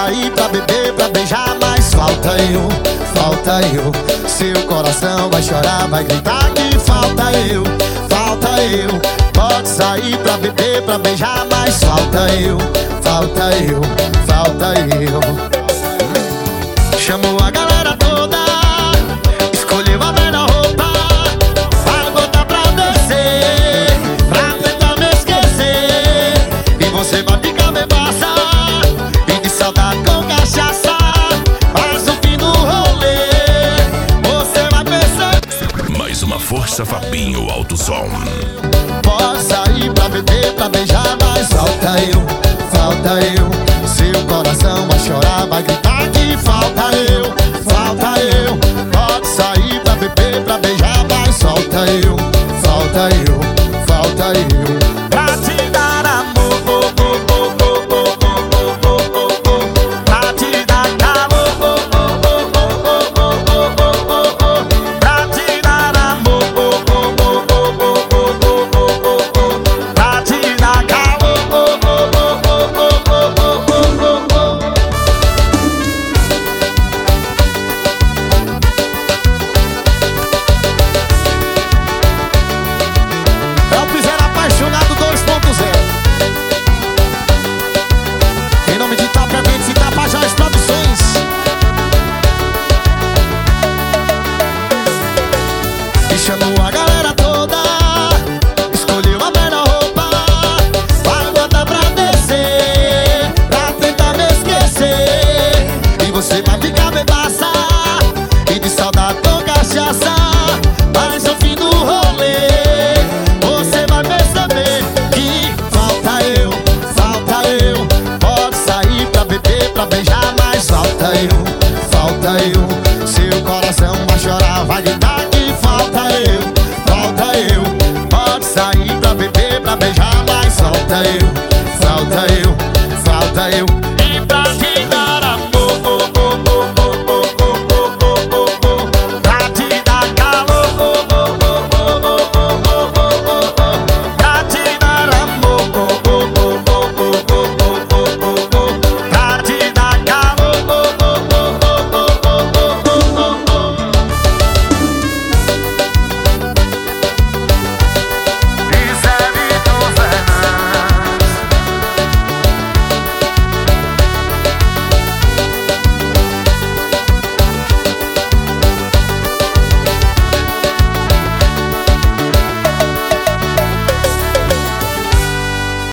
sair pra beber, pra beijar, mas falta eu, falta eu. Seu coração vai chorar, vai gritar que falta eu, falta eu. Pode sair pra beber, pra beijar, mas falta eu, falta eu, falta eu. Chamou a galera toda, escolheu a melhor roupa, vai botar pra descer, pra tentar me esquecer. E você vai ficar bebaça e de saudade com cachaça, mas no fim do rolê você vai perceber. Mais uma força, Fabinho Alto Som. Pode sair pra beber, pra beijar, mas falta eu, falta eu. Seu coração vai chorar, vai gritar que falta eu, falta eu. Pode sair pra beber, pra beijar, mas falta eu, falta eu, falta eu. Pra te dar amor, pra te dar calor, pra te dar amor, pra te dar calor. É o Piseiro Apaixonado 2.0. Em nome de Top Eventos e Tapajós Produções. E chamou a galera toda, escolheu a melhor roupa, vai botar pra descer, pra tentar me esquecer. E você vai ficar bebaça e de saudade com cachaça, mas no fim do rolê você vai perceber que falta eu, falta eu. Pode sair pra beber, pra beijar, mas falta eu, falta eu. Seu coração vai chorar, vai gritar